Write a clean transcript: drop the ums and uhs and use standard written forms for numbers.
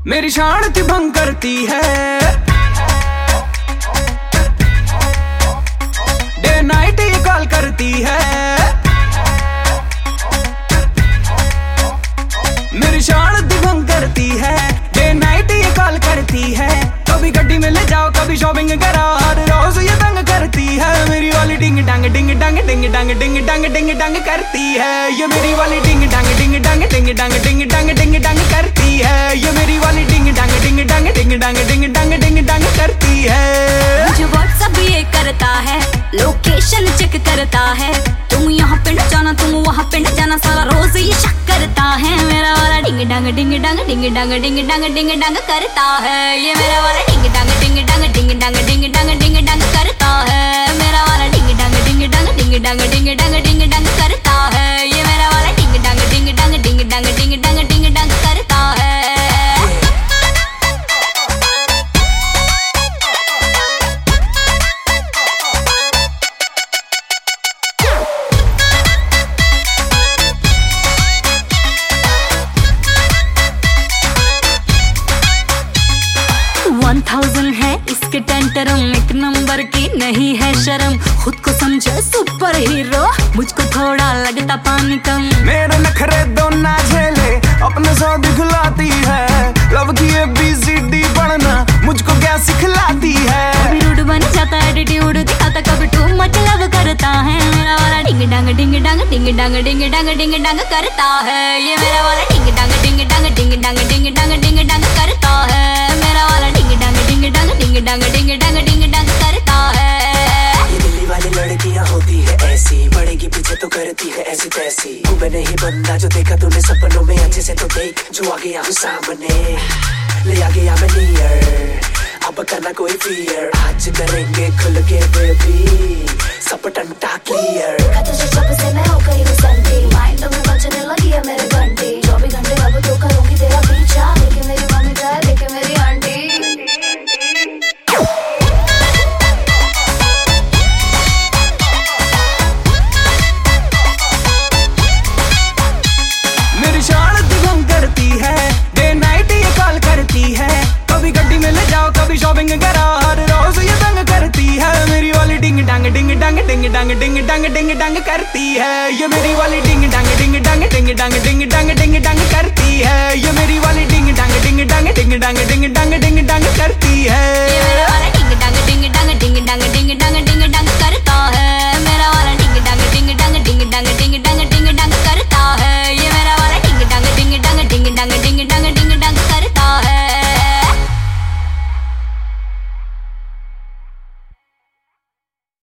मेरी शांति भंग करती है, डे नाइट ये कॉल करती है। मेरी शांति भंग करती है, डे नाइट ये कॉल करती है। कभी गड्डी में ले जाओ, कभी शॉपिंग कराओ, हर रोज ये तंग करती है। मेरी वाली डिंग डांग डिंग डांग डिंग डांग डिंग डांग डिंग डांग करती है। ये मेरी वाली डिंग डांग डिंग डांग डिंग डांग डिंग डांग डिंग डांग करती है। ये मेरी वाली डिंग डांग डिंग डांग डिंग डांग डिंग डांग डिंग डांग करती है। मुझे व्हाट्सएप ये करता है, लोकेशन चेक करता है। तुम यहाँ पे न जाना, तुम वहाँ पे न जाना, सारा रोज ये शक करता है। मेरा वाला डिंग डांग डिंग डांग डिंग डांग डिंग डांग डिंग डांग करता है। ये मेरा वाला डिंग डांग डिंग डांग डिंग डांग डिंग डांग डिंग डांग करता है। मेरा वाला डिंग डांग डिंग डांग डिंग डांग डिंग डांग डिंग डांग करता है। ये मेरा वाला डिंग डांग डिंग डांग डिंग डांग डिंग डांग डिंग डांग करता है। है इसके टेंटरम, एक नंबर की नहीं है शर्म। खुद को समझे सुपर हीरो, मुझको थोड़ा लगता पानी कम। मेरे नखरे दो ना झेले, अपने सौ दिखलाती है। लव की ABCD पढ़ना मुझको क्या सिखलाती है। कभी रूड बन जाता है, एटीट्यूड दिखाता, कभी टू मच लव करता है। मेरा वाला डिंग डांग डिंग डांग डिंग डांग डिंग डांग डिंग डांग करता है। ये मेरा वाला डिंग डांग डिंग डांग डिंग डांग डिंग डांग डिंग डांग करता है। मेरा वाला डिंग डांग डिंग डांग डिंग डांग डिंग डांग डिंग डांग करता है। ये दिल्ली वाली लड़कियां होती है ऐसी, पड़ेगी पीछे तो करती है ऐसी तैसी। तू मैं नहीं बंदा जो देखा तूने सपनों में, अच्छे से तो देख जो आ गया हूँ सामने, ले आ गया मैं नियर। अब करना कोई फियर, आज करेंगे खुल के बेबी, सब टंटा क्लियर। जब से मैं हो गई हूँ संती, माइंड में बजने लगी है मेरे घंटी। 24 घंटे अब तो करूंगी तेरा पीछा, लेके मेरी मम्मी जाए, लेके मेरी आंटी। मेरी शांति भंग करती है, डे नाइट ये कॉल करती है। कभी गड्डी में ले जाओ, कभी शॉपिंग कराओ, हर रोज ये तंग करती है। मेरी वाली डिंग डांग डिंग डांग डिंग डांग डिंग डांग डिंग डांग करती है। ये मेरी वाली डिंग डांग डिंग डांग डिंग डांग